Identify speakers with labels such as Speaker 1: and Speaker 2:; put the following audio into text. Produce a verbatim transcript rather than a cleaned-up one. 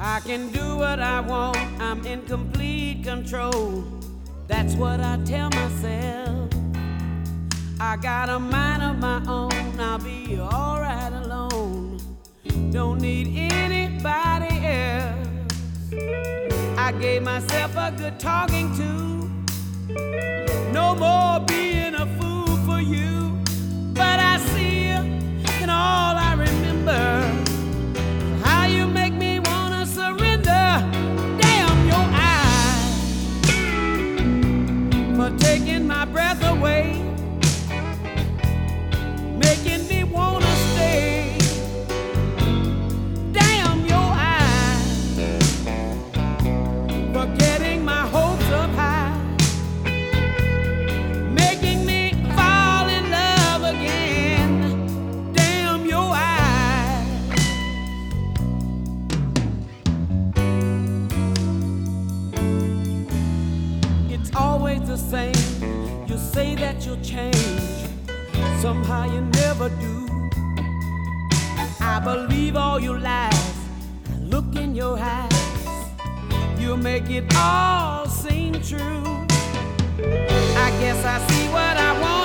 Speaker 1: I can do what I want, I'm in complete control. That's what I tell myself. I got a mind of my own, I'll be alright alone. Don't need anybody else. I gave myself a good talking to. No more being a fool for you. But I see you, and all I remember how you make me wanna surrender. Damn your eyes for taking my breath away, making me wanna stay. Damn your eyes for getting my hopes up high, making me fall in love again. Damn your eyes. It's always the same. You say that you'll change, somehow you never do. I believe all your lies. I look in your eyes, you make it all seem true. I guess I see what I want.